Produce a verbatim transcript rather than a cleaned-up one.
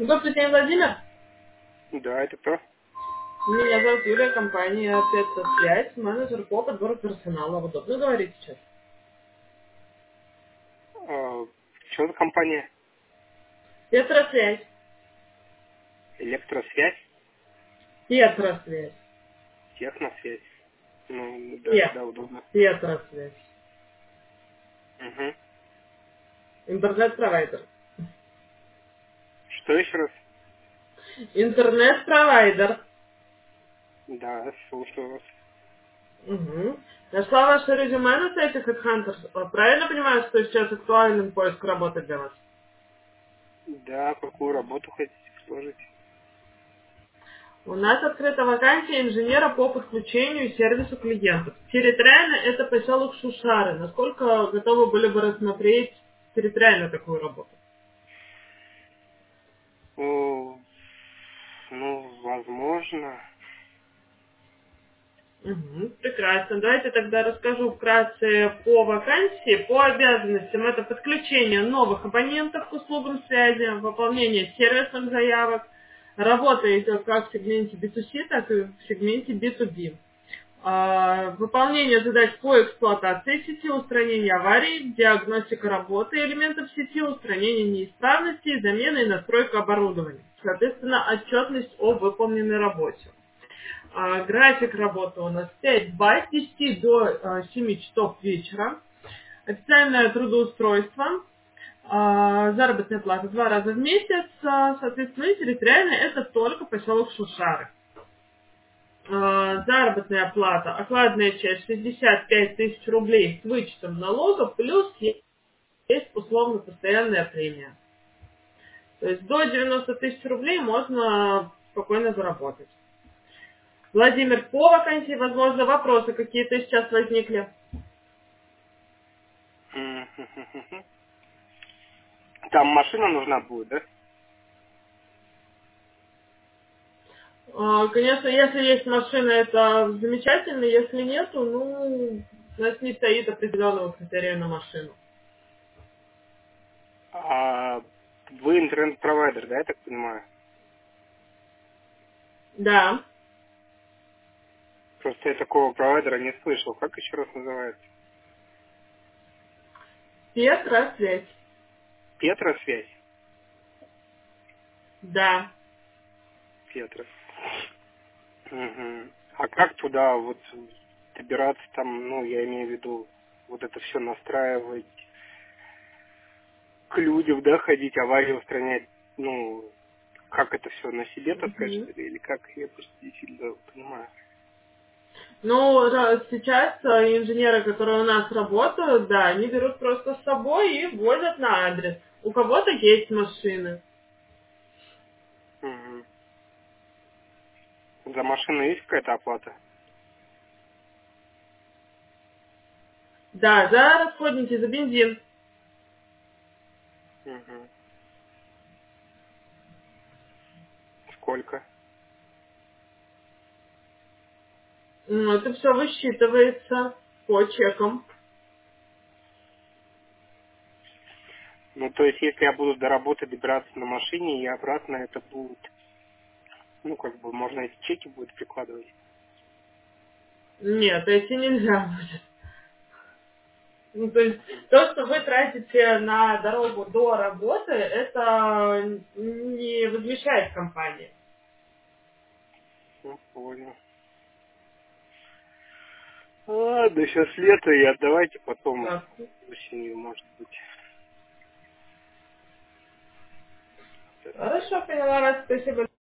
Добрый день, Владимир. Да, это кто? Меня зовут Юлия, компания Петсвязь, менеджер по подбору персонала. Удобно говорить сейчас? А, что за компания? Петросвязь. Электросвязь? Петросвязь. Техносвязь? Ну, да, Пе- да, удобно. Петросвязь. Угу. Интернет-провайдер. Что еще раз? Интернет-провайдер. Да, слушаю вас. Угу. Нашла ваше резюме на сайте HeadHunters. Правильно понимаю, что сейчас актуален поиск работы для вас? Да, какую работу хотите предложить? У нас открыта вакансия инженера по подключению и сервису клиентов. Территориально это поселок Шушары. Насколько готовы были бы рассмотреть территориально такую работу? О, ну, возможно. Мгм, прекрасно. Давайте тогда расскажу вкратце по вакансии. По обязанностям это подключение новых абонентов к услугам связи, выполнение сервисных заявок. Работа идет как в сегменте би ту си, так и в сегменте би ту би. А, Выполнение задач по эксплуатации сети, устранение аварий, диагностика работы элементов сети, устранение неисправностей, замена и настройка оборудования. Соответственно, отчетность о выполненной работе. А, График работы у нас пять два с десяти до а, семи часов вечера. Официальное трудоустройство. А, Заработная плата два раза в месяц. а, Соответственно, и территориально это только поселок Шушары. А, Заработная плата, окладная часть шестьдесят пять тысяч рублей с вычетом налогов, плюс есть условно-постоянная премия. То есть до девяноста тысяч рублей можно спокойно заработать. Владимир, по вакансии, возможно, вопросы какие-то сейчас возникли. Мгм. Там машина нужна будет, да? А, Конечно, если есть машина, это замечательно. Если нету, ну, у нас не стоит определенного критерия на машину. А вы интернет-провайдер, да, я так понимаю? Да, Просто я такого провайдера не слышал. Как еще раз называется? Петросвязь. Петросвязь? Да. Петра. Мгм. А как туда вот добираться там, ну, я имею в виду, вот это все настраивать, к людям, да, ходить, аварии устранять, ну, как это все на себе таскать, Мгм. что ли, или как, я просто не сильно понимаю. Ну, ра- сейчас э, инженеры, которые у нас работают, да, они берут просто с собой и возят на адрес. У кого-то есть машины. Мгм. За машину есть какая-то оплата? Да, за расходники, за бензин. Мгм. Сколько? Ну, это все высчитывается по чекам. Ну, то есть, если я буду до работы добираться на машине и обратно, это будет, ну, как бы, можно эти чеки будет прикладывать. Нет, эти нельзя будет. Ну, то есть то, что вы тратите на дорогу до работы, это не возмещает компания. Ну, понял. Ладно, сейчас лето, и отдавайте потом Так. осенью, может быть. Хорошо, поняла вас. Спасибо.